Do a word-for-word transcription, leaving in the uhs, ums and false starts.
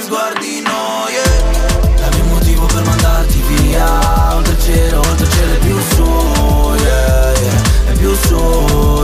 sguardi no, yeah. Dammi un motivo per mandarti via, oltre il cielo, oltre il cielo è più su, yeah, yeah, è più su.